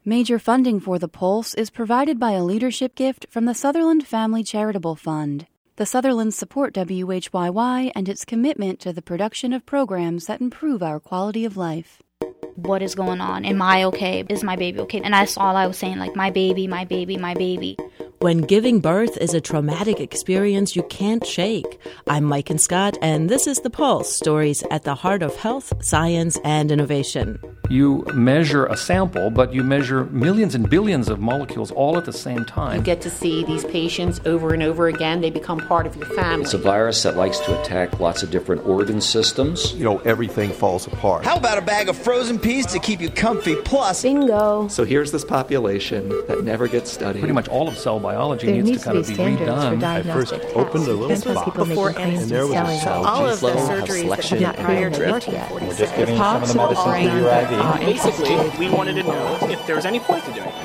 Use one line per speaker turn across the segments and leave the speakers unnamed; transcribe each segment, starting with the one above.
Major funding for The Pulse is provided by a leadership gift from the Sutherland Family Charitable Fund. The Sutherlands support WHYY and its commitment to the production of programs that improve our quality of life.
What is going on? Am I okay? Is my baby okay? And that's all I was saying, like, my baby, my baby, my baby.
When giving birth is a traumatic experience you can't shake. I'm Mike and Scott, and this is The Pulse, stories at the heart of health, science, and innovation.
You measure a sample, but you measure millions and billions of molecules all at the same time.
You get to see these patients over and over again. They become part of your family.
It's a virus that likes to attack lots of different organ systems.
Everything falls apart.
How about a bag of frozen peas to keep you comfy? Plus,
bingo.
So here's this population that never gets studied.
Pretty much all of cell biology needs to kind of be redone.
I first opened a little spot
before
and there was a cell.
All of the surgeries that have not prior to 1947.
We're just giving you some of the medicine through your IV.
Basically, we wanted to know if there was any point to doing it.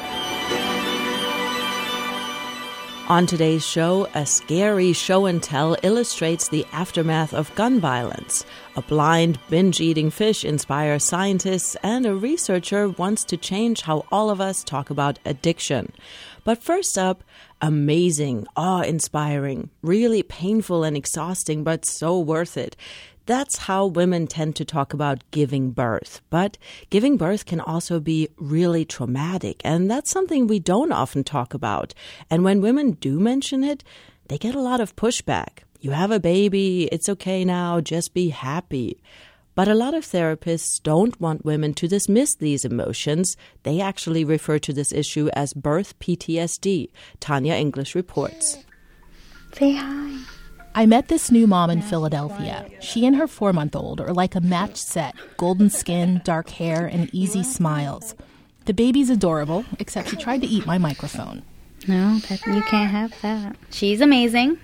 On today's show, a scary show and tell illustrates the aftermath of gun violence. A blind, binge-eating fish inspires scientists, and a researcher wants to change how all of us talk about addiction. But first up, amazing, awe-inspiring, really painful and exhausting, but so worth it. That's how women tend to talk about giving birth. But giving birth can also be really traumatic, and that's something we don't often talk about. And when women do mention it, they get a lot of pushback. You have a baby, it's okay now, just be happy. But a lot of therapists don't want women to dismiss these emotions. They actually refer to this issue as birth PTSD. Tanya English reports.
Say hi.
I met this new mom in Philadelphia. She and her 4-month-old are like a matched set, golden skin, dark hair, and easy smiles. The baby's adorable, except she tried to eat my microphone.
No, you can't have that. She's amazing.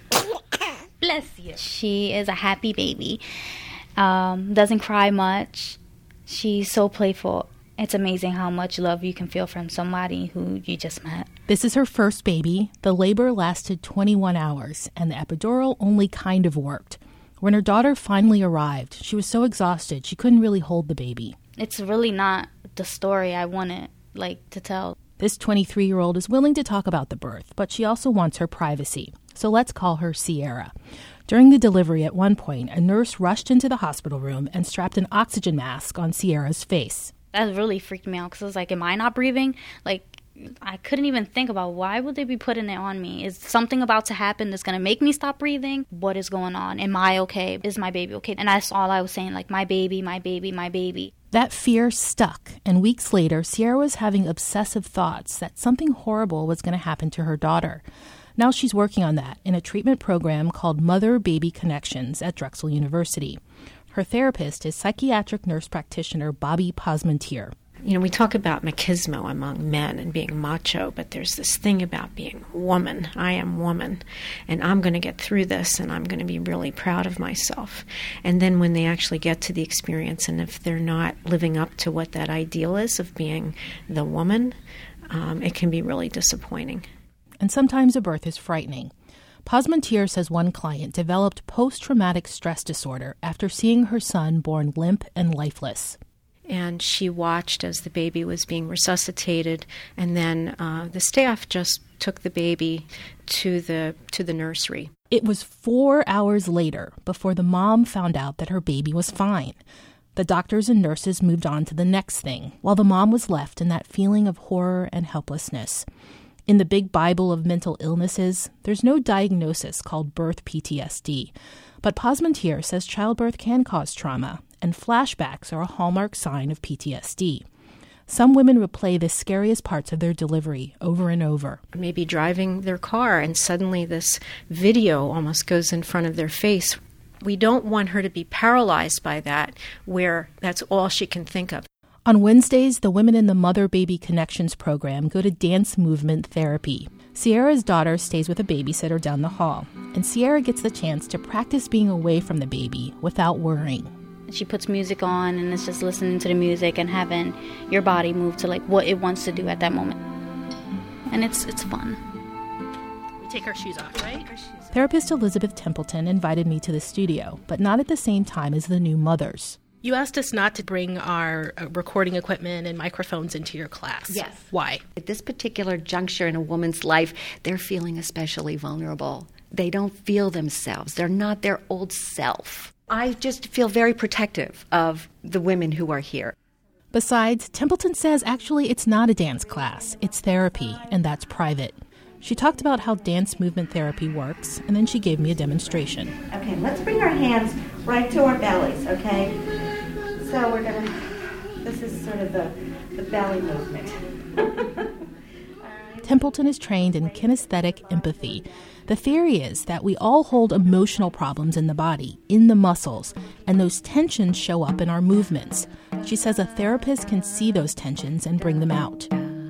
Bless you. She is a happy baby. Doesn't cry much. She's so playful. It's amazing how much love you can feel from somebody who you just met.
This is her first baby. The labor lasted 21 hours, and the epidural only kind of worked. When her daughter finally arrived, she was so exhausted she couldn't really hold the baby.
It's really not the story I wanted, to tell.
This 23-year-old is willing to talk about the birth, but she also wants her privacy. So let's call her Sierra. During the delivery, at one point, a nurse rushed into the hospital room and strapped an oxygen mask on Sierra's face.
That really freaked me out because I was like, am I not breathing? I couldn't even think about why would they be putting it on me? Is something about to happen that's going to make me stop breathing? What is going on? Am I okay? Is my baby okay? And that's all I was saying, my baby, my baby, my baby.
That fear stuck, and weeks later, Sierra was having obsessive thoughts that something horrible was going to happen to her daughter. Now she's working on that in a treatment program called Mother-Baby Connections at Drexel University. Her therapist is psychiatric nurse practitioner Bobby Posmentier.
We talk about machismo among men and being macho, but there's this thing about being woman. I am woman, and I'm going to get through this, and I'm going to be really proud of myself. And then when they actually get to the experience, and if they're not living up to what that ideal is of being the woman, it can be really disappointing.
And sometimes a birth is frightening. Posmentier says one client developed post-traumatic stress disorder after seeing her son born limp and lifeless.
And she watched as the baby was being resuscitated, and then the staff just took the baby to the nursery.
It was 4 hours later before the mom found out that her baby was fine. The doctors and nurses moved on to the next thing, while the mom was left in that feeling of horror and helplessness. In the big Bible of mental illnesses, there's no diagnosis called birth PTSD. But Posmentier says childbirth can cause trauma, and flashbacks are a hallmark sign of PTSD. Some women replay the scariest parts of their delivery over and over.
Maybe driving their car, and suddenly this video almost goes in front of their face. We don't want her to be paralyzed by that, where that's all she can think of.
On Wednesdays, the women in the Mother-Baby Connections program go to dance movement therapy. Sierra's daughter stays with a babysitter down the hall, and Sierra gets the chance to practice being away from the baby without worrying.
She puts music on, and it's just listening to the music and having your body move to what it wants to do at that moment. And it's fun.
We take our shoes off, right?
Therapist Elizabeth Templeton invited me to the studio, but not at the same time as the new mothers.
You asked us not to bring our recording equipment and microphones into your class.
Yes.
Why?
At this particular juncture in a woman's life, they're feeling especially vulnerable. They don't feel themselves. They're not their old self. I just feel very protective of the women who are here.
Besides, Templeton says actually it's not a dance class. It's therapy, and that's private. She talked about how dance movement therapy works, and then she gave me a demonstration.
Okay, let's bring our hands right to our bellies, okay? So we're going to, this is sort of the belly movement.
Templeton is trained in kinesthetic empathy. The theory is that we all hold emotional problems in the body, in the muscles, and those tensions show up in our movements. She says a therapist can see those tensions and bring them out.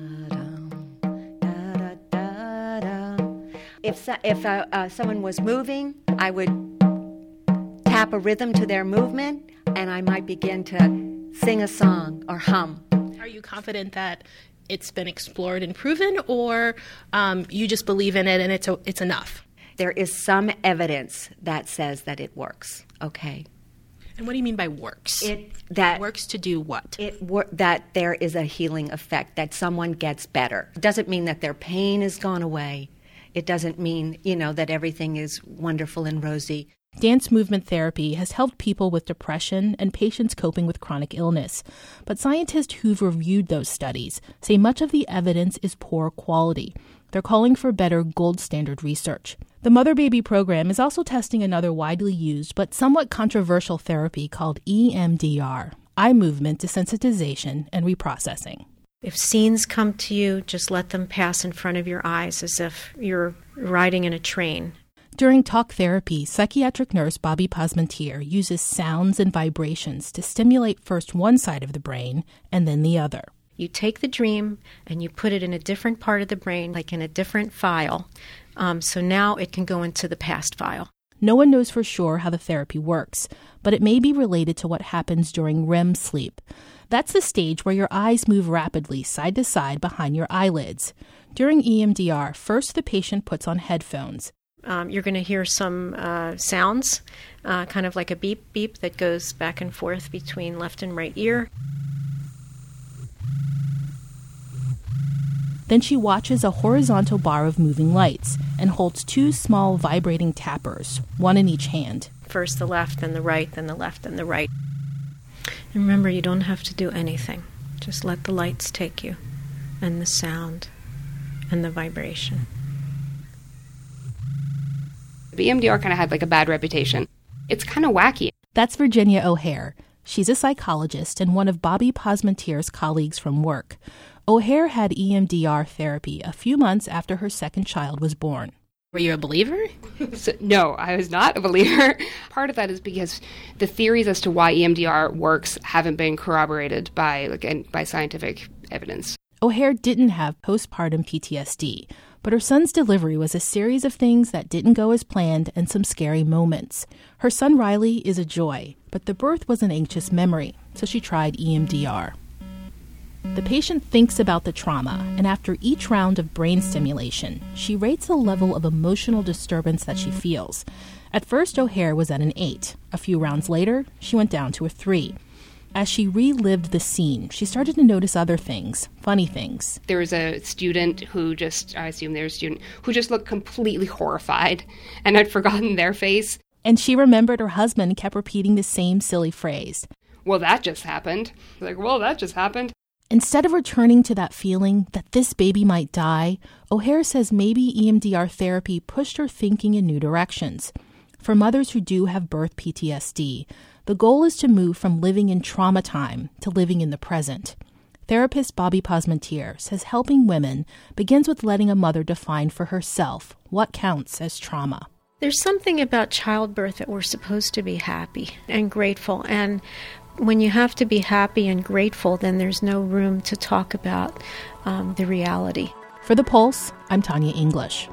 If someone was moving, I would tap a rhythm to their movement, and I might begin to sing a song or hum.
Are you confident that it's been explored and proven, or you just believe in it and it's enough?
There is some evidence that says that it works, okay?
And what do you mean by works?
That
works to do what?
That there is a healing effect, that someone gets better. It doesn't mean that their pain has gone away. It doesn't mean, that everything is wonderful and rosy.
Dance movement therapy has helped people with depression and patients coping with chronic illness. But scientists who've reviewed those studies say much of the evidence is poor quality. They're calling for better gold standard research. The Mother-Baby program is also testing another widely used but somewhat controversial therapy called EMDR, eye movement desensitization and reprocessing.
If scenes come to you, just let them pass in front of your eyes as if you're riding in a train.
During talk therapy, psychiatric nurse Bobby Pasmentier uses sounds and vibrations to stimulate first one side of the brain and then the other.
You take the dream and you put it in a different part of the brain, like in a different file. So now it can go into the past file.
No one knows for sure how the therapy works, but it may be related to what happens during REM sleep. That's the stage where your eyes move rapidly side to side behind your eyelids. During EMDR, first the patient puts on headphones.
You're going to hear some sounds, kind of like a beep, beep that goes back and forth between left and right ear.
Then she watches a horizontal bar of moving lights and holds two small vibrating tappers, one in each hand.
First the left, then the right, then the left, then the right. And remember, you don't have to do anything. Just let the lights take you, and the sound, and the vibration.
The EMDR kind of had like a bad reputation. It's kind of wacky.
That's Virginia O'Hare. She's a psychologist and one of Bobby Pasmentier's colleagues from work. O'Hare had EMDR therapy a few months after her second child was born.
Were you a believer?
No, I was not a believer. Part of that is because the theories as to why EMDR works haven't been corroborated by scientific evidence.
O'Hare didn't have postpartum PTSD, but her son's delivery was a series of things that didn't go as planned and some scary moments. Her son Riley is a joy, but the birth was an anxious memory, so she tried EMDR. The patient thinks about the trauma, and after each round of brain stimulation, she rates the level of emotional disturbance that she feels. At first, O'Hare was at an 8. A few rounds later, she went down to a 3. As she relived the scene, she started to notice other things, funny things.
There was a student who just looked completely horrified, and I'd forgotten their face.
And she remembered her husband kept repeating the same silly phrase.
Well, that just happened. That just happened.
Instead of returning to that feeling that this baby might die, O'Hare says maybe EMDR therapy pushed her thinking in new directions. For mothers who do have birth PTSD, the goal is to move from living in trauma time to living in the present. Therapist Bobby Pasmentier says helping women begins with letting a mother define for herself what counts as trauma.
There's something about childbirth that we're supposed to be happy and grateful, and when you have to be happy and grateful, then there's no room to talk about the reality.
For The Pulse, I'm Tanya English.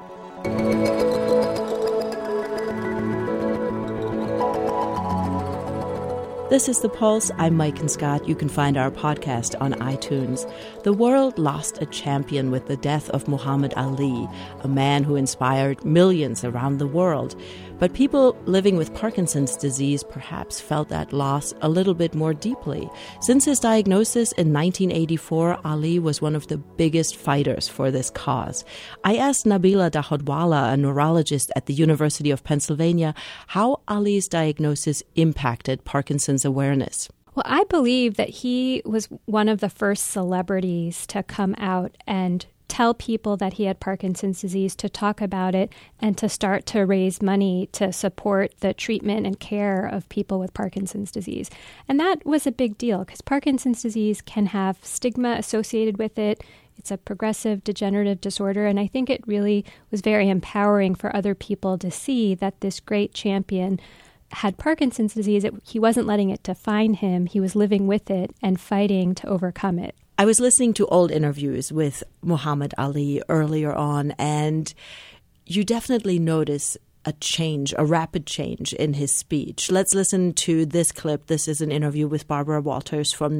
This is The Pulse. I'm Mike Scott. You can find our podcast on iTunes. The world lost a champion with the death of Muhammad Ali, a man who inspired millions around the world. But people living with Parkinson's disease perhaps felt that loss a little bit more deeply. Since his diagnosis in 1984, Ali was one of the biggest fighters for this cause. I asked Nabila Dahodwala, a neurologist at the University of Pennsylvania, how Ali's diagnosis impacted Parkinson's awareness.
Well, I believe that he was one of the first celebrities to come out and tell people that he had Parkinson's disease, to talk about it, and to start to raise money to support the treatment and care of people with Parkinson's disease. And that was a big deal because Parkinson's disease can have stigma associated with it. It's a progressive degenerative disorder, and I think it really was very empowering for other people to see that this great champion had Parkinson's disease. He wasn't letting it define him. He was living with it and fighting to overcome it.
I was listening to old interviews with Muhammad Ali earlier on, and you definitely notice a change, a rapid change in his speech. Let's listen to this clip. This is an interview with Barbara Walters from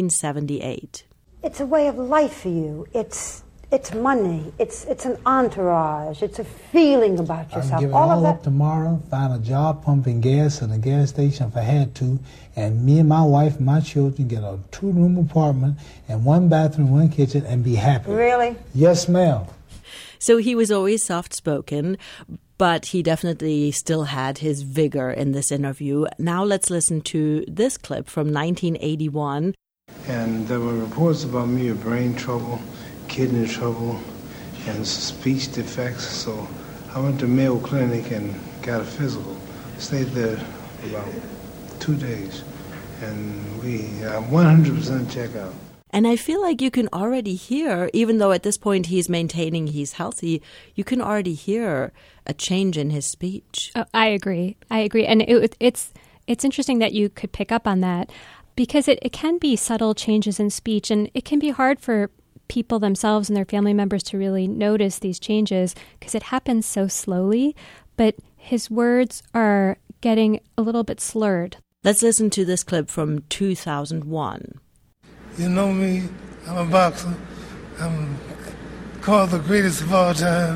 1978.
It's a way of life for you. It's money. It's an entourage. It's a feeling about yourself.
I'll give it all up tomorrow, find a job pumping gas in a gas station if I had to, and me and my wife and my children get a 2-room apartment and 1 bathroom, 1 kitchen, and be happy.
Really?
Yes, ma'am.
So he was always soft-spoken, but he definitely still had his vigor in this interview. Now let's listen to this clip from 1981.
And there were reports about me of brain trouble, kidney trouble, and speech defects. So I went to Mayo Clinic and got a physical. Stayed there about 2 days, and we 100% check out.
And I feel like you can already hear, even though at this point he's maintaining he's healthy, you can already hear a change in his speech.
Oh, I agree. And it's interesting that you could pick up on that, because it can be subtle changes in speech, and it can be hard for people themselves and their family members to really notice these changes because it happens so slowly, but his words are getting a little bit slurred.
Let's listen to this clip from 2001.
You know me, I'm a boxer. I'm called the greatest of all time.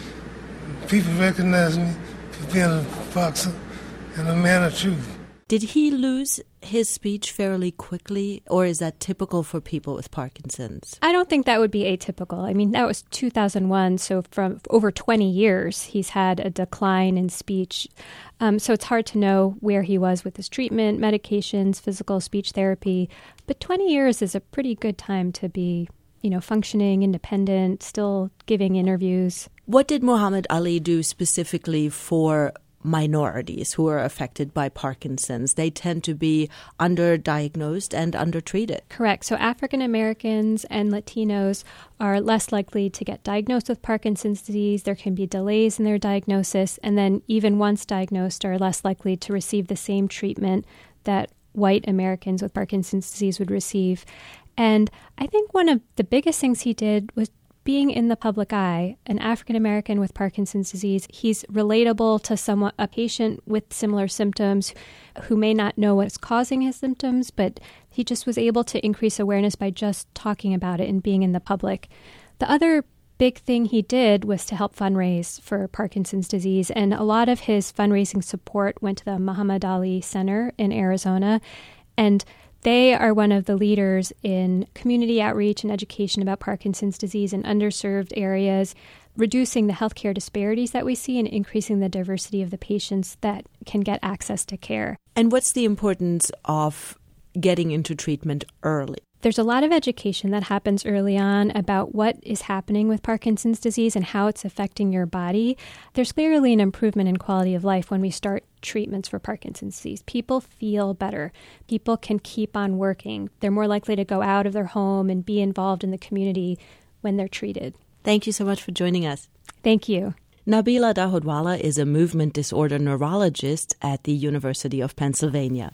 People recognize me for being a boxer and a man of truth.
Did he lose his speech fairly quickly, or is that typical for people with Parkinson's?
I don't think that would be atypical. I mean, that was 2001, so from over 20 years, he's had a decline in speech. So it's hard to know where he was with his treatment, medications, physical speech therapy. But 20 years is a pretty good time to be, functioning, independent, still giving interviews.
What did Muhammad Ali do specifically for minorities who are affected by Parkinson's? They tend to be underdiagnosed and undertreated.
Correct. So African Americans and Latinos are less likely to get diagnosed with Parkinson's disease. There can be delays in their diagnosis, and then even once diagnosed are less likely to receive the same treatment that white Americans with Parkinson's disease would receive. And I think one of the biggest things he did was being in the public eye. An African American with Parkinson's disease, he's relatable to a patient with similar symptoms who may not know what's causing his symptoms, but he just was able to increase awareness by just talking about it and being in the public. The other big thing he did was to help fundraise for Parkinson's disease, and a lot of his fundraising support went to the Muhammad Ali Center in Arizona, and they are one of the leaders in community outreach and education about Parkinson's disease in underserved areas, reducing the healthcare disparities that we see and increasing the diversity of the patients that can get access to care.
And what's the importance of getting into treatment early?
There's a lot of education that happens early on about what is happening with Parkinson's disease and how it's affecting your body. There's clearly an improvement in quality of life when we start treatments for Parkinson's disease. People feel better. People can keep on working. They're more likely to go out of their home and be involved in the community when they're treated.
Thank you so much for joining us.
Thank you.
Nabila Dahodwala is a movement disorder neurologist at the University of Pennsylvania.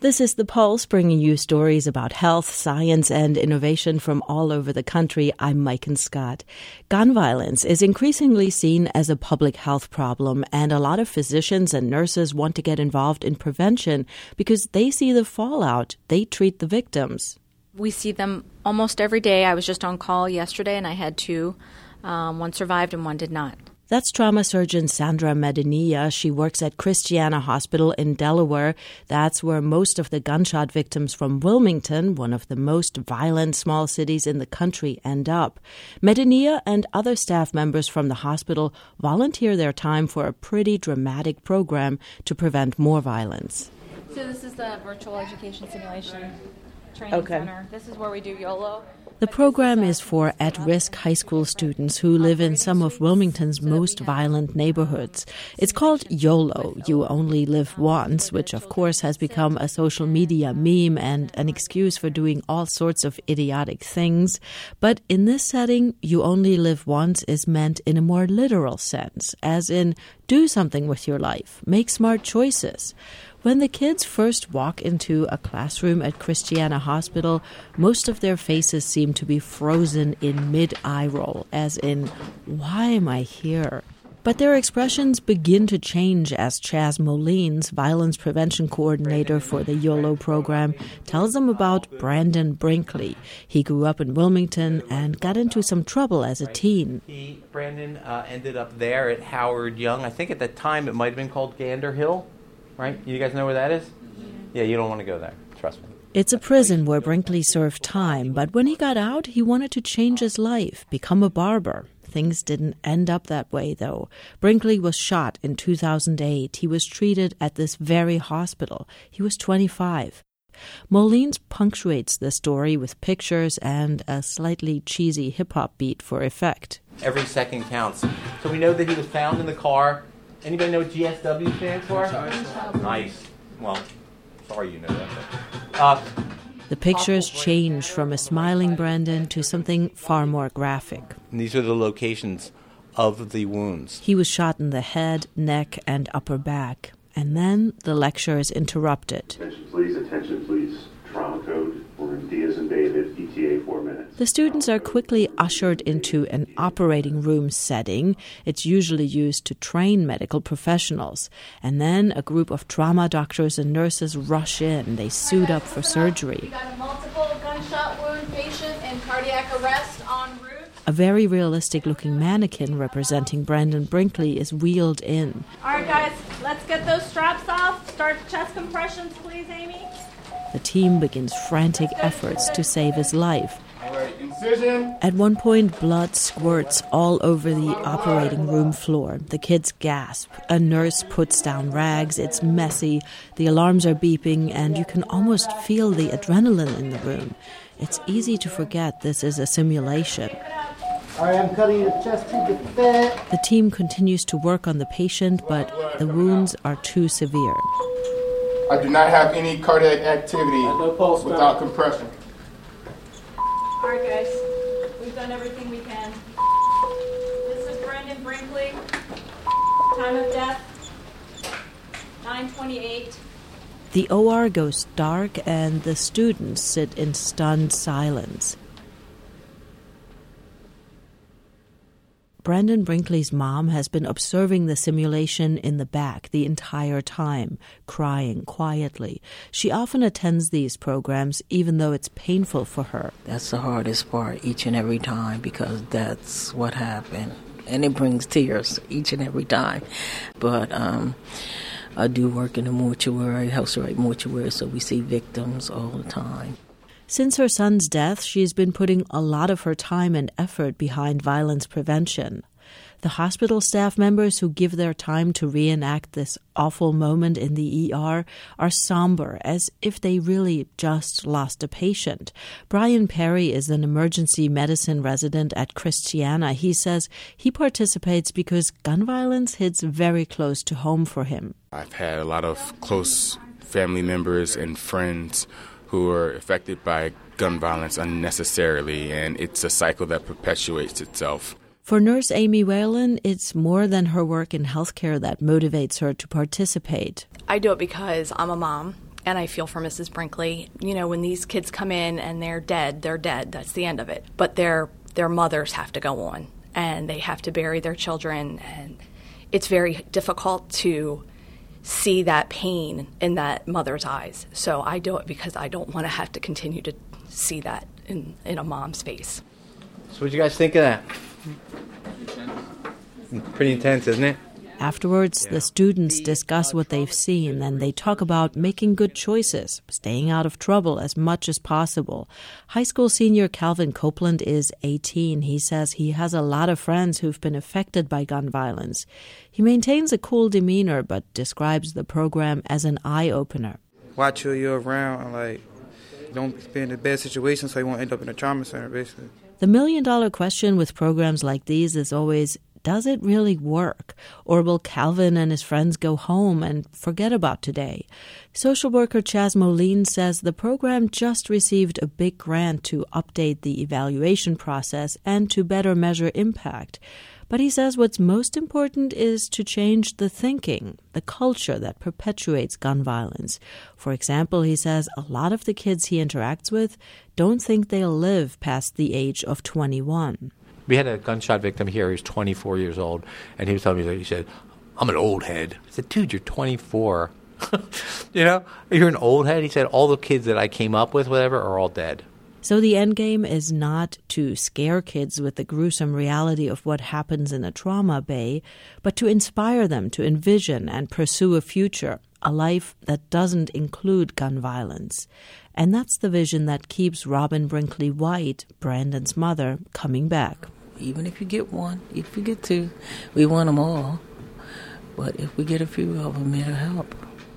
This is The Pulse, bringing you stories about health, science, and innovation from all over the country. I'm Maiken Scott. Gun violence is increasingly seen as a public health problem, and a lot of physicians and nurses want to get involved in prevention because they see the fallout. They treat the victims.
We see them almost every day. I was just on call yesterday, and I had two. One survived and one did not.
That's trauma surgeon Sandra Medinilla. She works at Christiana Hospital in Delaware. That's where most of the gunshot victims from Wilmington, one of the most violent small cities in the country, end up. Medinilla and other staff members from the hospital volunteer their time for a pretty dramatic program to prevent more violence.
So this is the virtual education simulation training center. This is where we do YOLO.
The program is for at-risk high school students who live in some of Wilmington's most violent neighborhoods. It's called YOLO, You Only Live Once, which of course has become a social media meme and an excuse for doing all sorts of idiotic things. But in this setting, You Only Live Once is meant in a more literal sense, as in do something with your life, make smart choices. When the kids first walk into a classroom at Christiana Hospital, most of their faces seem to be frozen in mid-eye roll, as in, why am I here? But their expressions begin to change as Chaz Molines, violence prevention coordinator for the YOLO program, tells them about Brandon Brinkley. He grew up in Wilmington and got into some trouble as a teen.
Brandon ended up there at Howard Young. I think at the time it might have been called Gander Hill. Right? You guys know where that is? Yeah, you don't want to go there. Trust me.
It's a prison where Brinkley served time, but when he got out, he wanted to change his life, become a barber. Things didn't end up that way, though. Brinkley was shot in 2008. He was treated at this very hospital. He was 25. Molines punctuates the story with pictures and a slightly cheesy hip-hop beat for effect.
Every second counts. So we know that he was found in the car. Anybody know what GSW stands for? Nice. Well, sorry you know that.
The pictures change from a smiling Brandon to something far more graphic.
And these are the locations of the wounds.
He was shot in the head, neck, and upper back. And then the lecture is interrupted.
Attention please. Trauma code. We're in D as in David, ETA 4 minutes.
The students are quickly ushered into an operating room setting. It's usually used to train medical professionals. And then a group of trauma doctors and nurses rush in. They suit up for surgery.
We got a multiple gunshot wound patient in cardiac arrest en route.
A very realistic-looking mannequin representing Brandon Brinkley is wheeled in.
All right, guys, let's get those straps off. Start chest compressions, please, Amy.
The team begins frantic efforts to save his life. At one point, blood squirts all over the operating room floor. The kids gasp. A nurse puts down rags. It's messy. The alarms are beeping, and you can almost feel the adrenaline in the room. It's easy to forget this is a simulation.
All right, I'm cutting your chest to the fit.
The team continues to work on the patient, but the wounds are too severe.
I do not have any cardiac activity without compression.
All right, guys. We've done everything we can. This is Brandon Brinkley. Time of death, 9:28.
The OR goes dark, and the students sit in stunned silence. Brandon Brinkley's mom has been observing the simulation in the back the entire time, crying quietly. She often attends these programs, even though it's painful for her.
That's the hardest part each and every time, because that's what happened. And it brings tears each and every time. But I do work in the mortuary, house right mortuary, so we see victims all the time.
Since her son's death, she's been putting a lot of her time and effort behind violence prevention. The hospital staff members who give their time to reenact this awful moment in the ER are somber, as if they really just lost a patient. Brian Perry is an emergency medicine resident at Christiana. He says he participates because gun violence hits very close to home for him.
I've had a lot of close family members and friends who are affected by gun violence unnecessarily, and it's a cycle that perpetuates itself.
For nurse Amy Whalen, it's more than her work in healthcare that motivates her to participate.
I do it because I'm a mom
And I feel for Mrs. Brinkley. You know, when these kids come in and they're dead, that's the end of it. But their mothers have to go on, and they have to bury their children, and it's very difficult to see that pain in that mother's eyes. So I do it because I don't want to have to continue to see that in a mom's face.
So what do you guys think of that? Pretty intense, isn't it?
Afterwards, the students discuss what they've seen, and they talk about making good choices, staying out of trouble as much as possible. High school senior Calvin Copeland is 18. He says he has a lot of friends who've been affected by gun violence. He maintains a cool demeanor, but describes the program as an eye-opener.
Watch who you're around, like, don't be in a bad situation so you won't end up in a trauma center, basically.
The million-dollar question with programs like these is always, does it really work? Or will Calvin and his friends go home and forget about today? Social worker Chaz Moline says the program just received a big grant to update the evaluation process and to better measure impact. But he says what's most important is to change the thinking, the culture that perpetuates gun violence. For example, he says a lot of the kids he interacts with don't think they'll live past the age of 21.
We had a gunshot victim here. He was 24 years old, and he was telling me that he said, "I'm an old head." I said, "Dude, you're 24. You know, you're an old head." He said, "All the kids that I came up with, whatever, are all dead."
So the end game is not to scare kids with the gruesome reality of what happens in a trauma bay, but to inspire them to envision and pursue a future, a life that doesn't include gun violence. And that's the vision that keeps Robin Brinkley White, Brandon's mother, coming back.
Even if you get one, if you get two, we want them all. But if we get a few of them, it'll help.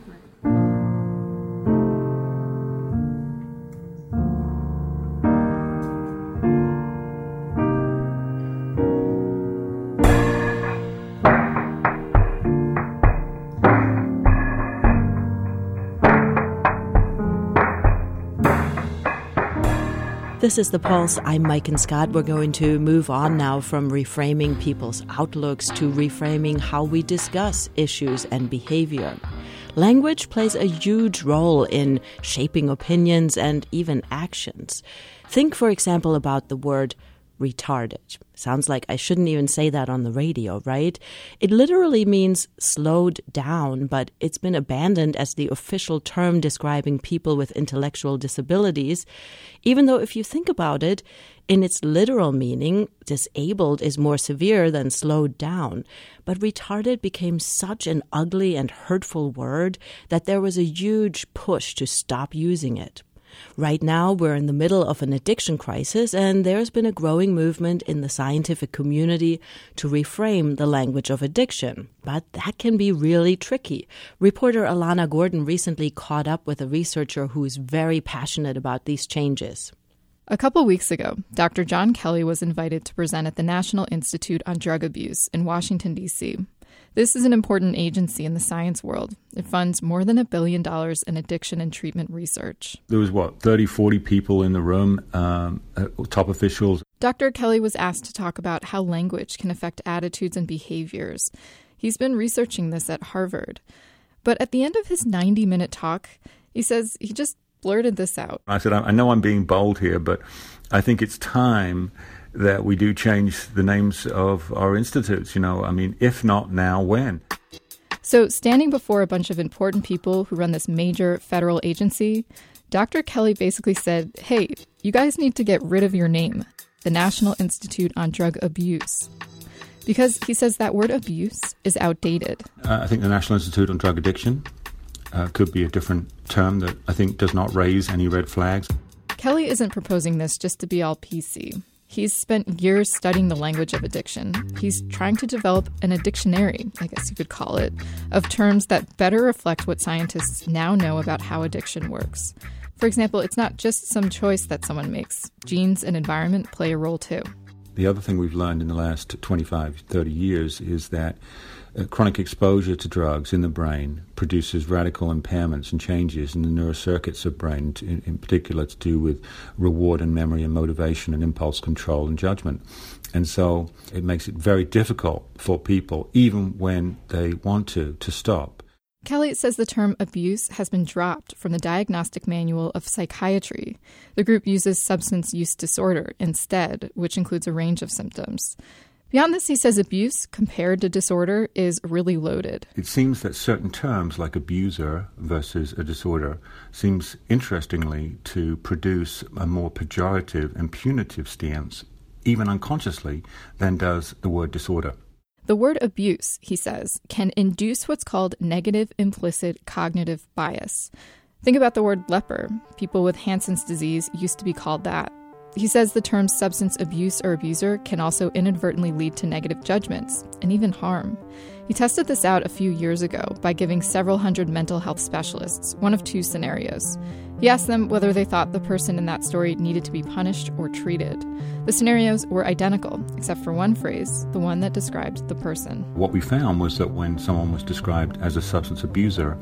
This is The Pulse. I'm Maiken Scott. We're going to move on now from reframing people's outlooks to reframing how we discuss issues and behavior. Language plays a huge role in shaping opinions and even actions. Think, for example, about the word retarded. Sounds like I shouldn't even say that on the radio, right? It literally means slowed down, but it's been abandoned as the official term describing people with intellectual disabilities, even though if you think about it, in its literal meaning, disabled is more severe than slowed down. But retarded became such an ugly and hurtful word that there was a huge push to stop using it. Right now, we're in the middle of an addiction crisis, and there's been a growing movement in the scientific community to reframe the language of addiction. But that can be really tricky. Reporter Alana Gordon recently caught up with a researcher who is very passionate about these changes.
A couple weeks ago, Dr. John Kelly was invited to present at the National Institute on Drug Abuse in Washington, D.C. This is an important agency in the science world. It funds more than $1 billion in addiction and treatment research.
There was, 30, 40 people in the room, top officials.
Dr. Kelly was asked to talk about how language can affect attitudes and behaviors. He's been researching this at Harvard. But at the end of his 90-minute talk, he says he just blurted this out.
I said, I know I'm being bold here, but I think it's time that we do change the names of our institutes. If not now, when?
So standing before a bunch of important people who run this major federal agency, Dr. Kelly basically said, hey, you guys need to get rid of your name, the National Institute on Drug Abuse. Because he says that word abuse is outdated.
I think the National Institute on Drug Addiction could be a different term that I think does not raise any red flags.
Kelly isn't proposing this just to be all PC. He's spent years studying the language of addiction. He's trying to develop a dictionary, I guess you could call it, of terms that better reflect what scientists now know about how addiction works. For example, it's not just some choice that someone makes. Genes and environment play a role too.
The other thing we've learned in the last 25, 30 years is that chronic exposure to drugs in the brain produces radical impairments and changes in the neurocircuits of brain, in particular to do with reward and memory and motivation and impulse control and judgment. And so it makes it very difficult for people, even when they want to stop.
Kelly says the term abuse has been dropped from the Diagnostic Manual of Psychiatry. The group uses substance use disorder instead, which includes a range of symptoms. Beyond this, he says abuse, compared to disorder, is really loaded.
It seems that certain terms, like abuser versus a disorder, seems interestingly to produce a more pejorative and punitive stance, even unconsciously, than does the word disorder.
The word abuse, he says, can induce what's called negative implicit cognitive bias. Think about the word leper. People with Hansen's disease used to be called that. He says the term substance abuse or abuser can also inadvertently lead to negative judgments and even harm. He tested this out a few years ago by giving several hundred mental health specialists one of two scenarios. He asked them whether they thought the person in that story needed to be punished or treated. The scenarios were identical, except for one phrase, the one that described the person.
What we found was that when someone was described as a substance abuser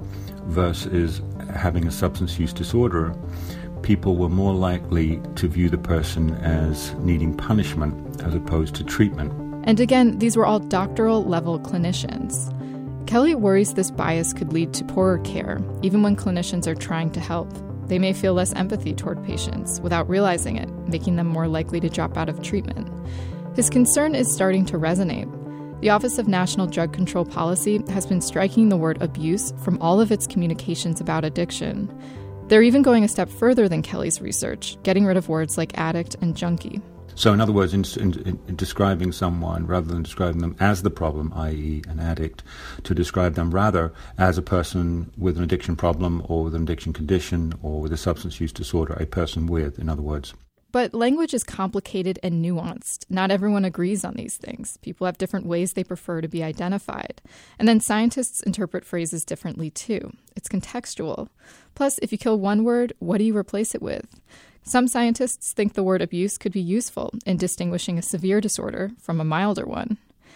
versus having a substance use disorder, people were more likely to view the person as needing punishment as opposed to treatment.
And again, these were all doctoral-level clinicians. Kelly worries this bias could lead to poorer care, even when clinicians are trying to help. They may feel less empathy toward patients without realizing it, making them more likely to drop out of treatment. His concern is starting to resonate. The Office of National Drug Control Policy has been striking the word abuse from all of its communications about addiction. They're even going a step further than Kelly's research, getting rid of words like addict and junkie.
So in other words, in describing someone, rather than describing them as the problem, i.e. an addict, to describe them rather as a person with an addiction problem or with an addiction condition or with a substance use disorder, a person with, in other words.
But language is complicated and nuanced. Not everyone agrees on these things. People have different ways they prefer to be identified. And then scientists interpret phrases differently too. It's contextual. Plus, if you kill one word, what do you replace it with? Some scientists think the word abuse could be useful in distinguishing a severe disorder from a milder one.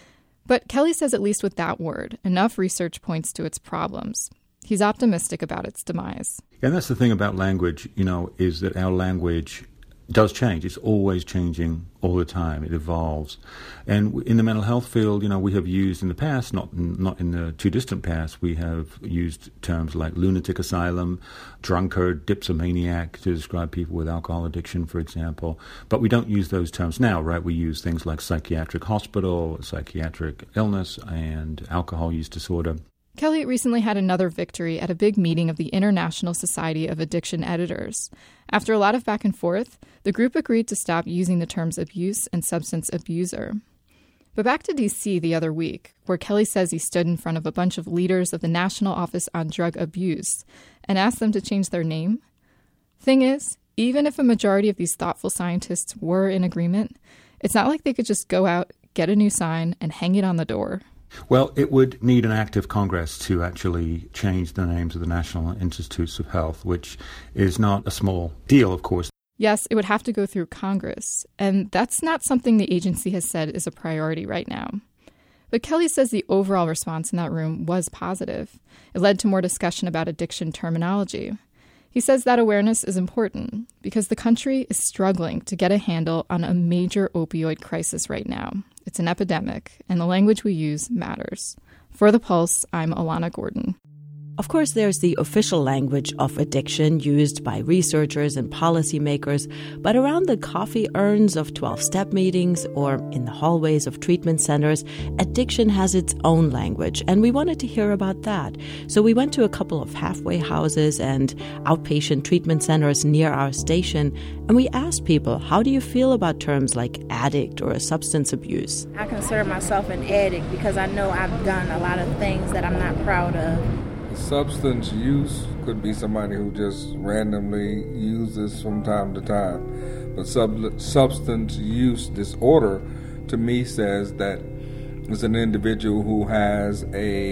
But Kelly says at least with that word, enough research points to its problems. He's optimistic about its demise.
And that's the thing about language, is that our language does change. It's always changing all the time. It evolves. And in the mental health field, we have used in the past, not in the too distant past, we have used terms like lunatic asylum, drunkard, dipsomaniac to describe people with alcohol addiction, for example. But we don't use those terms now, right? We use things like psychiatric hospital, psychiatric illness, and alcohol use disorder.
Kelly recently had another victory at a big meeting of the International Society of Addiction Editors. After a lot of back and forth, the group agreed to stop using the terms abuse and substance abuser. But back to D.C. the other week, where Kelly says he stood in front of a bunch of leaders of the National Office on Drug Abuse and asked them to change their name. Thing is, even if a majority of these thoughtful scientists were in agreement, it's not like they could just go out, get a new sign, and hang it on the door.
Well, it would need an act of Congress to actually change the names of the National Institutes of Health, which is not a small deal, of course.
Yes, it would have to go through Congress, and that's not something the agency has said is a priority right now. But Kelly says the overall response in that room was positive. It led to more discussion about addiction terminology. He says that awareness is important because the country is struggling to get a handle on a major opioid crisis right now. It's an epidemic, and the language we use matters. For The Pulse, I'm Alana Gordon.
Of course, there's the official language of addiction used by researchers and policymakers, but around the coffee urns of 12-step meetings or in the hallways of treatment centers, addiction has its own language, and we wanted to hear about that. So we went to a couple of halfway houses and outpatient treatment centers near our station, and we asked people, how do you feel about terms like addict or substance abuse?
I consider myself an addict because I know I've done a lot of things that I'm not proud of.
Substance use could be somebody who just randomly uses from time to time. But substance use disorder, to me, says that it's an individual who has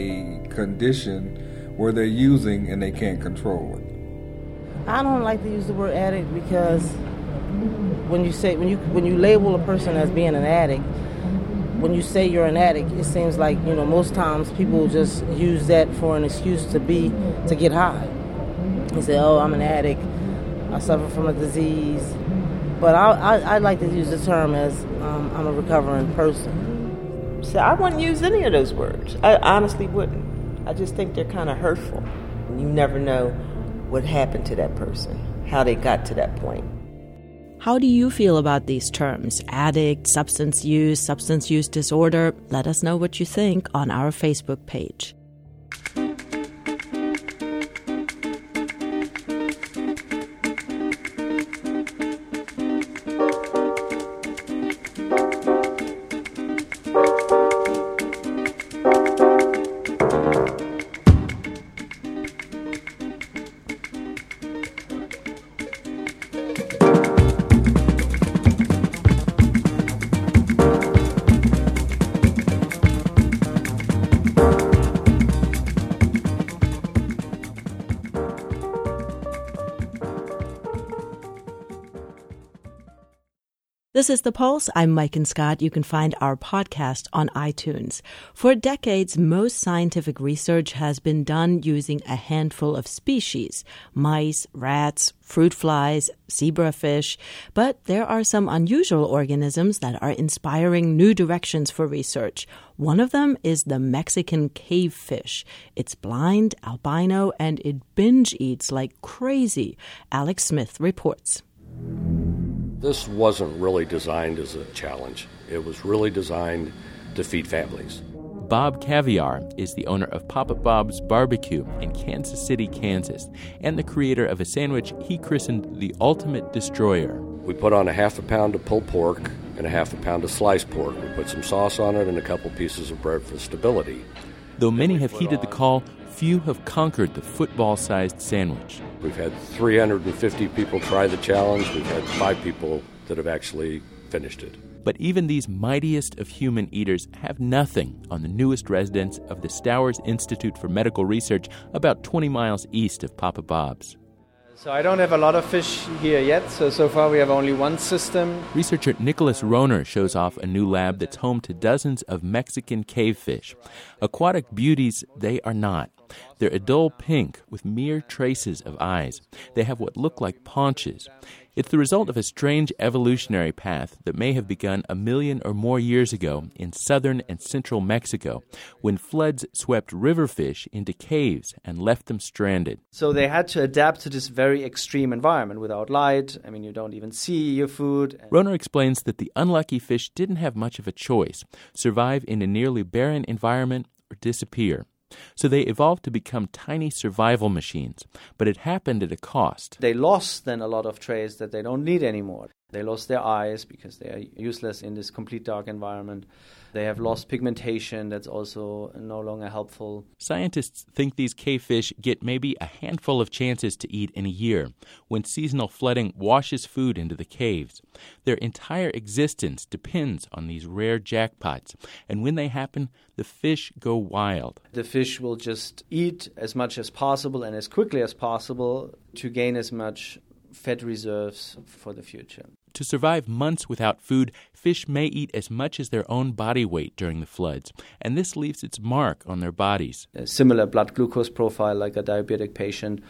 a condition where they're using and they can't control it.
I don't like to use the word addict because when you label a person as being an addict, when you say you're an addict, it seems like, most times people just use that for an excuse to get high. They say, oh, I'm an addict, I suffer from a disease. But I like to use the term as I'm a recovering person.
So I wouldn't use any of those words. I honestly wouldn't.
I just think they're kind of hurtful. You never know what happened to that person, how they got to that point.
How do you feel about these terms? Addict, substance use disorder? Let us know what you think on our Facebook page. This is The Pulse. I'm Maiken Scott. You can find our podcast on iTunes. For decades, most scientific research has been done using a handful of species: mice, rats, fruit flies, zebrafish. But there are some unusual organisms that are inspiring new directions for research. One of them is the Mexican cavefish. It's blind, albino, and it binge eats like crazy. Alex Smith reports.
This wasn't really designed as a challenge. It was really designed to feed families.
Bob Caviar is the owner of Papa Bob's Barbecue in Kansas City, Kansas, and the creator of a sandwich he christened the Ultimate Destroyer.
We put on a half a pound of pulled pork and a half a pound of sliced pork. We put some sauce on it and a couple pieces of bread for stability.
Though many have heeded the call, few have conquered the football-sized sandwich.
We've had 350 people try the challenge. We've had 5 people that have actually finished it.
But even these mightiest of human eaters have nothing on the newest residents of the Stowers Institute for Medical Research, about 20 miles east of Papa Bob's.
So I don't have a lot of fish here yet, so far we have only one system.
Researcher Nicholas Rohner shows off a new lab that's home to dozens of Mexican cavefish. Aquatic beauties they are not. They're a dull pink with mere traces of eyes. They have what look like paunches. It's the result of a strange evolutionary path that may have begun 1 million or more years ago in southern and central Mexico, when floods swept river fish into caves and left them stranded.
So they had to adapt to this very extreme environment without light. I mean, you don't even see your food.
Rohner explains that the unlucky fish didn't have much of a choice: survive in a nearly barren environment or disappear. So they evolved to become tiny survival machines, but it happened at a cost.
They lost then a lot of traits that they don't need anymore. They lost their eyes because they are useless in this complete dark environment. They have lost pigmentation that's also no longer helpful.
Scientists think these cavefish get maybe a handful of chances to eat in a year when seasonal flooding washes food into the caves. Their entire existence depends on these rare jackpots, and when they happen, the fish go wild.
The fish will just eat as much as possible and as quickly as possible to gain as much fat reserves for the future.
To survive months without food, fish may eat as much as their own body weight during the floods, and this leaves its mark on their bodies.
A similar blood glucose profile like a diabetic patient,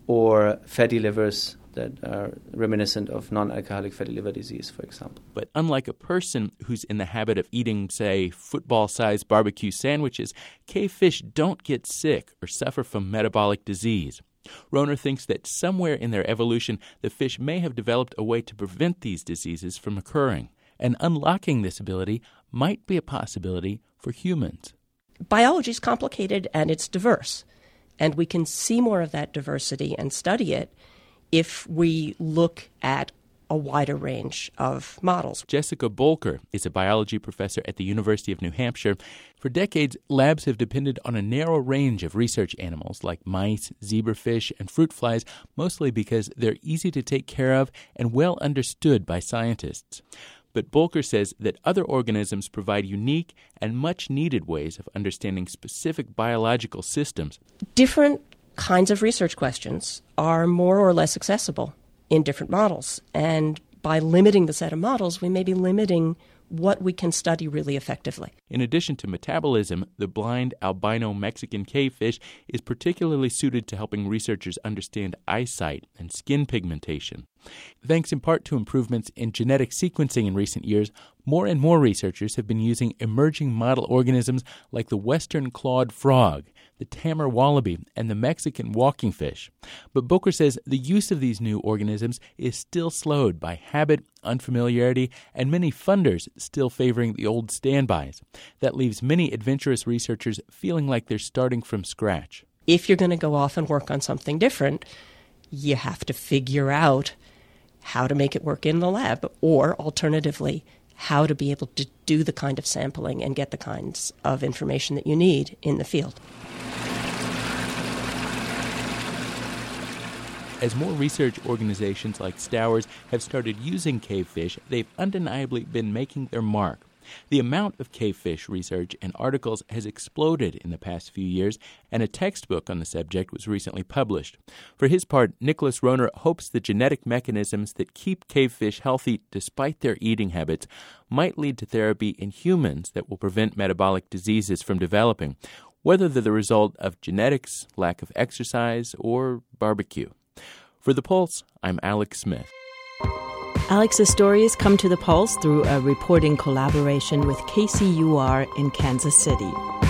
or fatty livers that are reminiscent of non-alcoholic fatty liver disease, for example.
But unlike a person who's in the habit of eating, say, football-sized barbecue sandwiches, cavefish don't get sick or suffer from metabolic disease. Rohner thinks that somewhere in their evolution, the fish may have developed a way to prevent these diseases from occurring. And unlocking this ability might be a possibility for humans.
Biology is complicated and it's diverse. And we can see more of that diversity and study it if we look at a wider range of models.
Jessica Bolker is a biology professor at the University of New Hampshire. For decades, labs have depended on a narrow range of research animals like mice, zebrafish, and fruit flies, mostly because they're easy to take care of and well understood by scientists. But Bolker says that other organisms provide unique and much-needed ways of understanding specific biological systems.
Different kinds of research questions are more or less accessible in different models. And by limiting the set of models, we may be limiting what we can study really effectively.
In addition to metabolism, the blind albino Mexican cavefish is particularly suited to helping researchers understand eyesight and skin pigmentation. Thanks in part to improvements in genetic sequencing in recent years, more and more researchers have been using emerging model organisms like the western clawed frog the Tamar wallaby, and the Mexican walking fish. But Booker says the use of these new organisms is still slowed by habit, unfamiliarity, and many funders still favoring the old standbys. That leaves many adventurous researchers feeling like they're starting from scratch.
If you're going to go off and work on something different, you have to figure out how to make it work in the lab, or alternatively, how to be able to do the kind of sampling and get the kinds of information that you need in the field.
As more research organizations like Stowers have started using cavefish, they've undeniably been making their mark. The amount of cavefish research and articles has exploded in the past few years, and a textbook on the subject was recently published. For his part, Nicholas Rohner hopes the genetic mechanisms that keep cavefish healthy despite their eating habits might lead to therapy in humans that will prevent metabolic diseases from developing, whether they're the result of genetics, lack of exercise, or barbecue. For The Pulse, I'm Alex Smith.
Alex's stories come to The Pulse through a reporting collaboration with KCUR in Kansas City.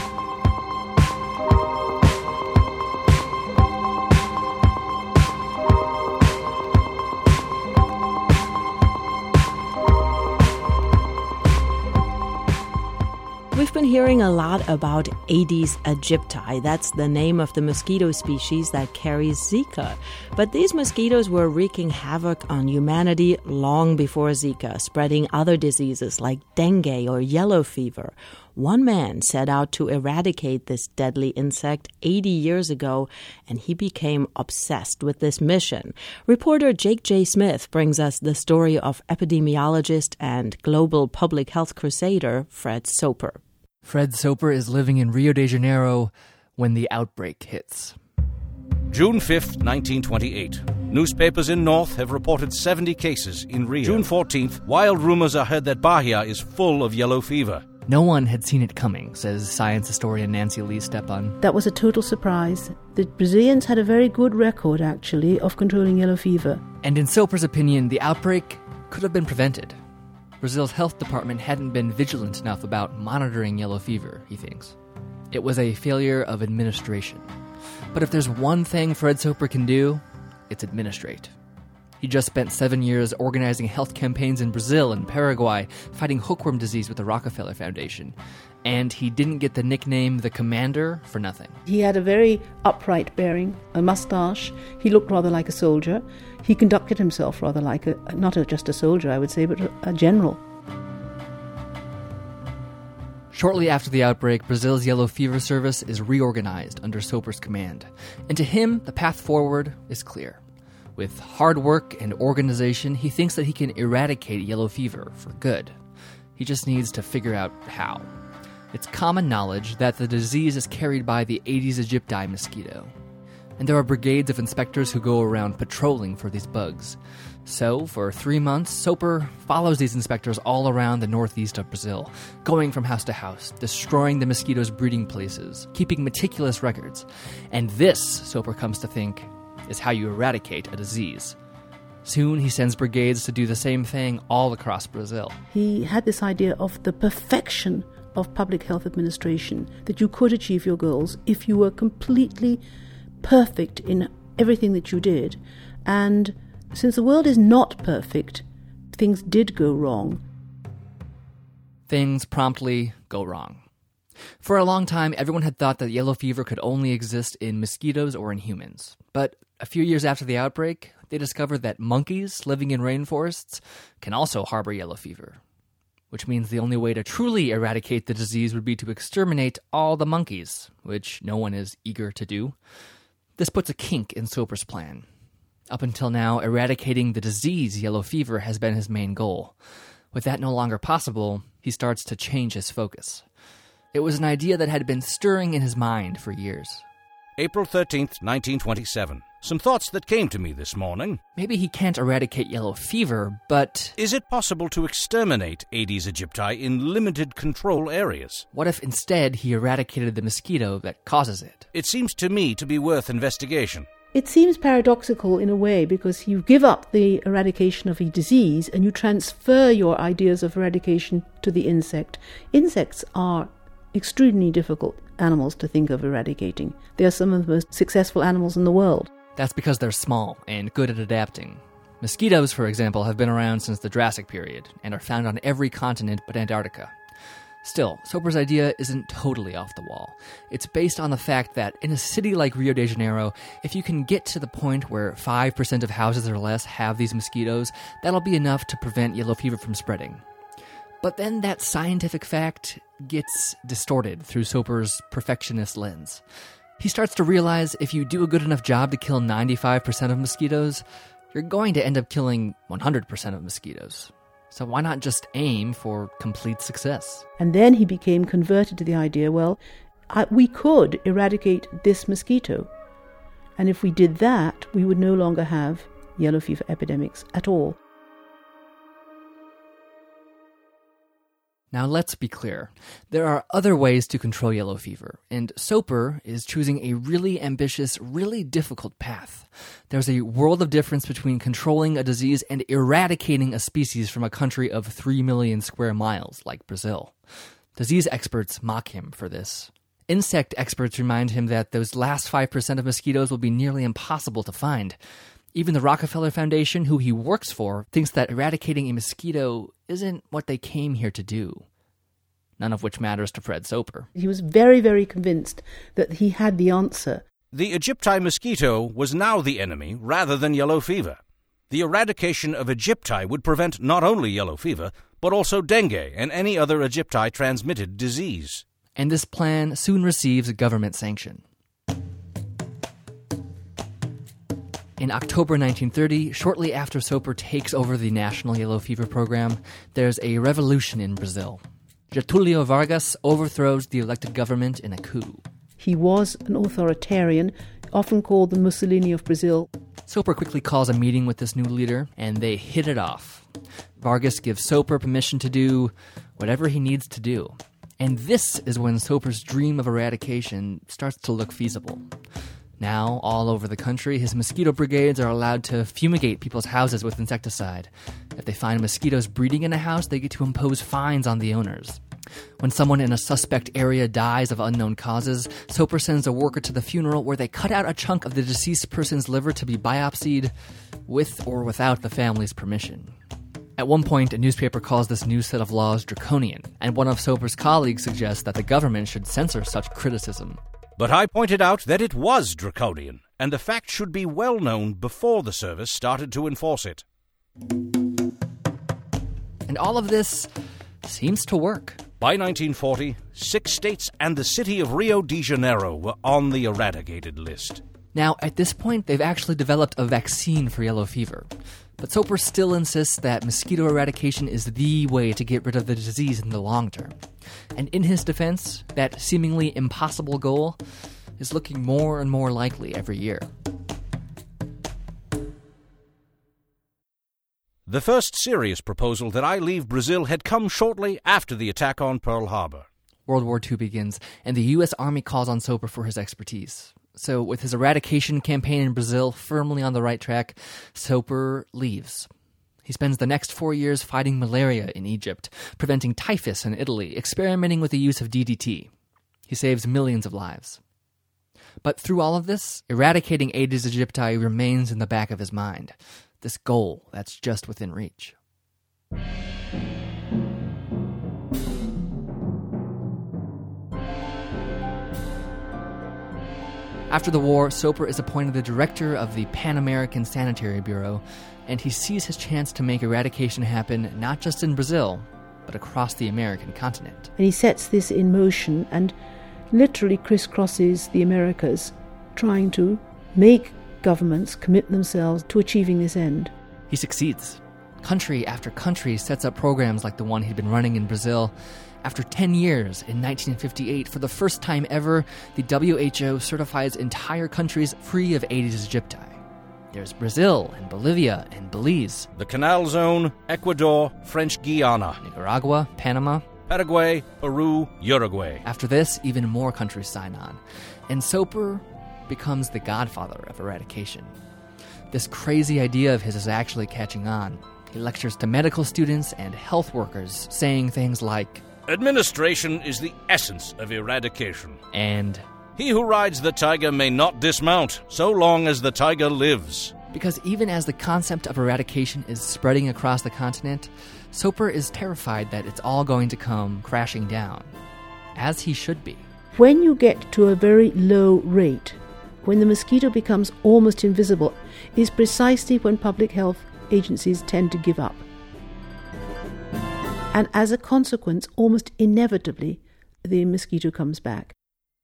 We've been hearing a lot about Aedes aegypti. That's the name of the mosquito species that carries Zika. But these mosquitoes were wreaking havoc on humanity long before Zika, spreading other diseases like dengue or yellow fever. One man set out to eradicate this deadly insect 80 years ago, and he became obsessed with this mission. Reporter Jake J. Smith brings us the story of epidemiologist and global public health crusader Fred Soper.
Fred Soper is living in Rio de Janeiro when the outbreak hits.
June 5th, 1928. Newspapers in North have reported 70 cases in Rio. June 14th, wild rumors are heard that Bahia is full of yellow fever.
No one had seen it coming, says science historian Nancy Lee Stepan.
That was a total surprise. The Brazilians had a very good record, actually, of controlling yellow fever.
And in Soper's opinion, the outbreak could have been prevented. Brazil's health department hadn't been vigilant enough about monitoring yellow fever, he thinks. It was a failure of administration. But if there's one thing Fred Soper can do, it's administrate. He just spent 7 years organizing health campaigns in Brazil and Paraguay, fighting hookworm disease with the Rockefeller Foundation. And he didn't get the nickname the Commander for nothing.
He had a very upright bearing, a mustache. He looked rather like a soldier. He conducted himself rather like not just a soldier, I would say, but a general.
Shortly after the outbreak, Brazil's Yellow Fever Service is reorganized under Soper's command. And to him, the path forward is clear. With hard work and organization, he thinks that he can eradicate yellow fever for good. He just needs to figure out how. It's common knowledge that the disease is carried by the Aedes aegypti mosquito. And there are brigades of inspectors who go around patrolling for these bugs. So, for 3 months, Soper follows these inspectors all around the northeast of Brazil, going from house to house, destroying the mosquitoes' breeding places, keeping meticulous records. And this, Soper comes to think, is how you eradicate a disease. Soon he sends brigades to do the same thing all across Brazil.
He had this idea of the perfection of public health administration, that you could achieve your goals if you were completely perfect in everything that you did. And since the world is not perfect, things did go wrong.
Things promptly go wrong. For a long time, everyone had thought that yellow fever could only exist in mosquitoes or in humans. But a few years after the outbreak, they discovered that monkeys living in rainforests can also harbor yellow fever, which means the only way to truly eradicate the disease would be to exterminate all the monkeys, which no one is eager to do. This puts a kink in Soper's plan. Up until now, eradicating the disease yellow fever has been his main goal. With that no longer possible, he starts to change his focus. It was an idea that had been stirring in his mind for years.
April 13th, 1927. Some thoughts that came to me this morning.
Maybe he can't eradicate yellow fever, but...
Is it possible to exterminate Aedes aegypti in limited control areas?
What if instead he eradicated the mosquito that causes it?
It seems to me to be worth investigation.
It seems paradoxical in a way, because you give up the eradication of a disease and you transfer your ideas of eradication to the insect. Insects are extremely difficult animals to think of eradicating. They are some of the most successful animals in the world.
That's because they're small and good at adapting. Mosquitoes, for example, have been around since the Jurassic period and are found on every continent but Antarctica. Still, Soper's idea isn't totally off the wall. It's based on the fact that in a city like Rio de Janeiro, if you can get to the point where 5% of houses or less have these mosquitoes, that'll be enough to prevent yellow fever from spreading. But then that scientific fact gets distorted through Soper's perfectionist lens. He starts to realize if you do a good enough job to kill 95% of mosquitoes, you're going to end up killing 100% of mosquitoes. So why not just aim for complete success?
And then he became converted to the idea, we could eradicate this mosquito. And if we did that, we would no longer have yellow fever epidemics at all.
Now let's be clear. There are other ways to control yellow fever, and Soper is choosing a really ambitious, really difficult path. There's a world of difference between controlling a disease and eradicating a species from a country of 3 million square miles like Brazil. Disease experts mock him for this. Insect experts remind him that those last 5% of mosquitoes will be nearly impossible to find. Even the Rockefeller Foundation, who he works for, thinks that eradicating a mosquito isn't what they came here to do. None of which matters to Fred Soper.
He was very, very convinced that he had the answer.
The Aegypti mosquito was now the enemy rather than yellow fever. The eradication of Aegypti would prevent not only yellow fever, but also dengue and any other Aegypti-transmitted disease.
And this plan soon receives government sanction. In October 1930, shortly after Soper takes over the National Yellow Fever Program, there's a revolution in Brazil. Getúlio Vargas overthrows the elected government in a coup.
He was an authoritarian, often called the Mussolini of Brazil.
Soper quickly calls a meeting with this new leader, and they hit it off. Vargas gives Soper permission to do whatever he needs to do. And this is when Soper's dream of eradication starts to look feasible. Now, all over the country, his mosquito brigades are allowed to fumigate people's houses with insecticide. If they find mosquitoes breeding in a house, they get to impose fines on the owners. When someone in a suspect area dies of unknown causes, Soper sends a worker to the funeral where they cut out a chunk of the deceased person's liver to be biopsied, with or without the family's permission. At one point, a newspaper calls this new set of laws draconian, and one of Soper's colleagues suggests that the government should censor such criticism.
But I pointed out that it was draconian, and the fact should be well known before the service started to enforce it.
And all of this seems to work.
By 1940, 6 states and the city of Rio de Janeiro were on the eradicated list.
Now, at this point, they've actually developed a vaccine for yellow fever. But Soper still insists that mosquito eradication is the way to get rid of the disease in the long term. And in his defense, that seemingly impossible goal is looking more and more likely every year.
The first serious proposal that I leave Brazil had come shortly after the attack on Pearl Harbor.
World War II begins, and the U.S. Army calls on Soper for his expertise. So with his eradication campaign in Brazil firmly on the right track, Soper leaves. He spends the next 4 years fighting malaria in Egypt, preventing typhus in Italy, experimenting with the use of DDT. He saves millions of lives. But through all of this, eradicating Aedes aegypti remains in the back of his mind. This goal that's just within reach. After the war, Soper is appointed the director of the Pan American Sanitary Bureau, and he sees his chance to make eradication happen not just in Brazil, but across the American continent.
And he sets this in motion and literally crisscrosses the Americas, trying to make governments commit themselves to achieving this end.
He succeeds. Country after country sets up programs like the one he'd been running in Brazil. After 10 years, in 1958, for the first time ever, the WHO certifies entire countries free of Aedes aegypti. There's Brazil and Bolivia and Belize,
the Canal Zone, Ecuador, French Guiana,
Nicaragua, Panama,
Paraguay, Peru, Uruguay.
After this, even more countries sign on. And Soper becomes the godfather of eradication. This crazy idea of his is actually catching on. He lectures to medical students and health workers, saying things like,
Administration is the essence of eradication.
And
he who rides the tiger may not dismount so long as the tiger lives.
Because even as the concept of eradication is spreading across the continent, Soper is terrified that it's all going to come crashing down, as he should be.
When you get to a very low rate, when the mosquito becomes almost invisible, is precisely when public health agencies tend to give up. And as a consequence, almost inevitably, the mosquito comes back.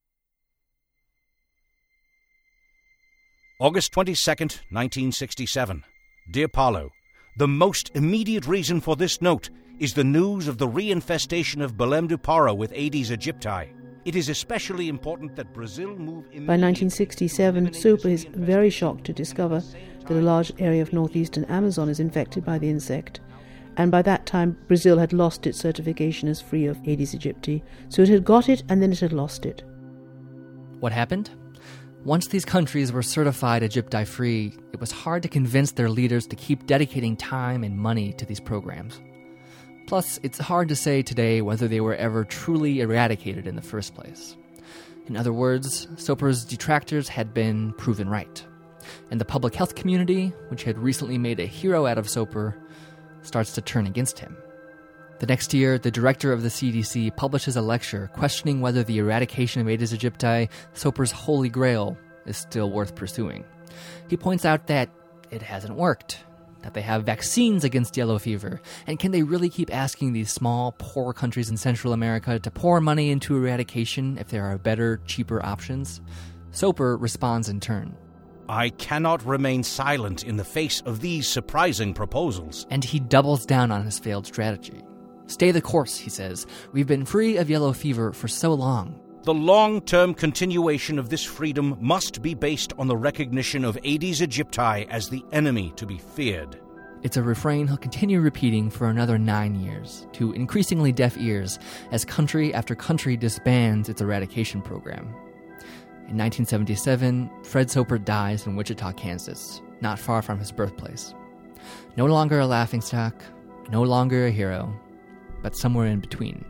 August 22nd, 1967. Dear Paolo, the most immediate reason for this note is the news of the reinfestation of Belém do Pará with Aedes aegypti. It is especially important that Brazil move immediately.
By 1967, Soper is very shocked to discover that a large area of northeastern Amazon is infected by the insect. And by that time, Brazil had lost its certification as free of Aedes aegypti. So it had got it, and then it had lost it.
What happened? Once these countries were certified Aegypti-free, it was hard to convince their leaders to keep dedicating time and money to these programs. Plus, it's hard to say today whether they were ever truly eradicated in the first place. In other words, Soper's detractors had been proven right. And the public health community, which had recently made a hero out of Soper, starts to turn against him. The next year, the director of the CDC publishes a lecture questioning whether the eradication of Aedes aegypti, Soper's holy grail, is still worth pursuing. He points out that it hasn't worked, that they have vaccines against yellow fever, and can they really keep asking these small, poor countries in Central America to pour money into eradication if there are better, cheaper options? Soper responds in turn.
I cannot remain silent in the face of these surprising proposals.
And he doubles down on his failed strategy. Stay the course, he says. We've been free of yellow fever for so long.
The long-term continuation of this freedom must be based on the recognition of Aedes aegypti as the enemy to be feared.
It's a refrain he'll continue repeating for another 9 years, to increasingly deaf ears, as country after country disbands its eradication program. In 1977, Fred Soper dies in Wichita, Kansas, not far from his birthplace. No longer a laughingstock, no longer a hero, but somewhere in between.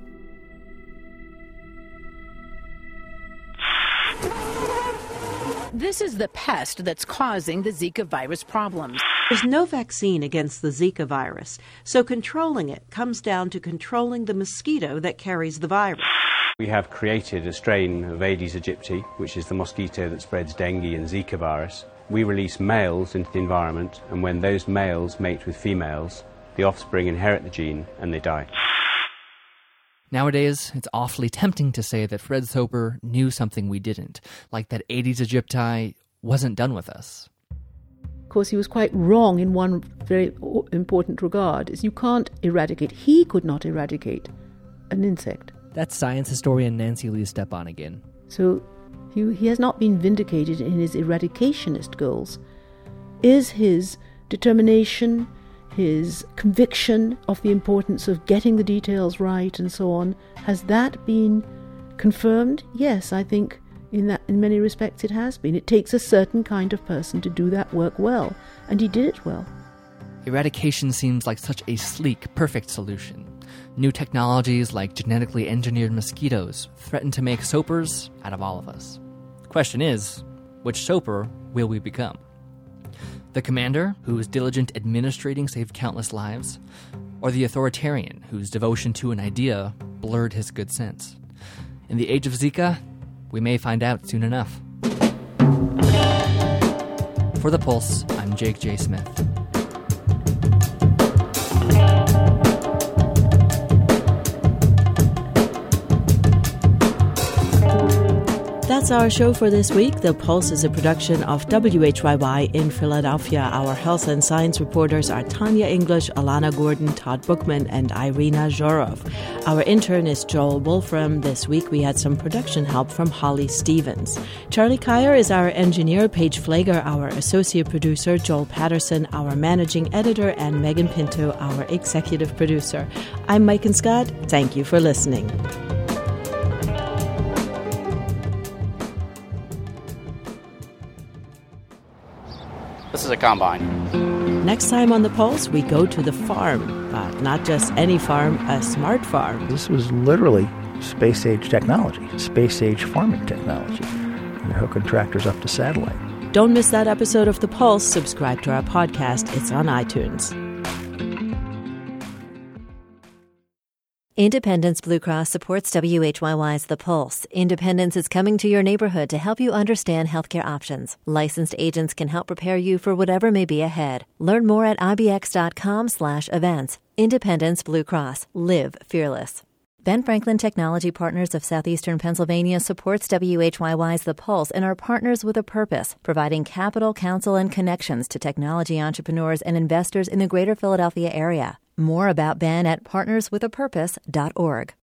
This is the pest that's causing the Zika virus problems.
There's no vaccine against the Zika virus, so controlling it comes down to controlling the mosquito that carries the virus.
We have created a strain of Aedes aegypti, which is the mosquito that spreads dengue and Zika virus. We release males into the environment, and when those males mate with females, the offspring inherit the gene and they die.
Nowadays, it's awfully tempting to say that Fred Soper knew something we didn't, like that Aedes aegypti wasn't done with us.
Of course, he was quite wrong in one very important regard, is you can't eradicate, he could not eradicate an insect.
That's science historian Nancy Lee Stepan again.
So he has not been vindicated in his eradicationist goals. Is his determination, his conviction of the importance of getting the details right and so on, has that been confirmed? Yes, I think in many respects it has been. It takes a certain kind of person to do that work well, and he did it well.
Eradication seems like such a sleek, perfect solution. New technologies like genetically engineered mosquitoes threaten to make Sopers out of all of us. The question is, which Soper will we become? The commander, whose diligent administrating saved countless lives? Or the authoritarian, whose devotion to an idea blurred his good sense? In the age of Zika, we may find out soon enough. For The Pulse, I'm Jake J. Smith.
That's our show for this week. The Pulse is a production of WHYY in Philadelphia. Our health and science reporters are Tanya English, Alana Gordon, Todd Bookman, and Irina Zhorov. Our intern is Joel Wolfram. This week we had some production help from Holly Stevens. Charlie Kyer is our engineer, Paige Flager, our associate producer, Joel Patterson, our managing editor, and Megan Pinto, our executive producer. I'm Mike Scott. Thank you for listening.
This is a combine.
Next time on The Pulse, we go to the farm, but not just any farm, a smart farm.
This was literally space-age technology, space-age farming technology. You're hooking tractors up to satellite.
Don't miss that episode of The Pulse. Subscribe to our podcast. It's on iTunes.
Independence Blue Cross supports WHYY's The Pulse. Independence is coming to your neighborhood to help you understand healthcare options. Licensed agents can help prepare you for whatever may be ahead. Learn more at ibx.com/events. Independence Blue Cross. Live fearless. Ben Franklin Technology Partners of Southeastern Pennsylvania supports WHYY's The Pulse and are partners with a purpose, providing capital, counsel, and connections to technology entrepreneurs and investors in the greater Philadelphia area. More about Ben at partnerswithapurpose.org.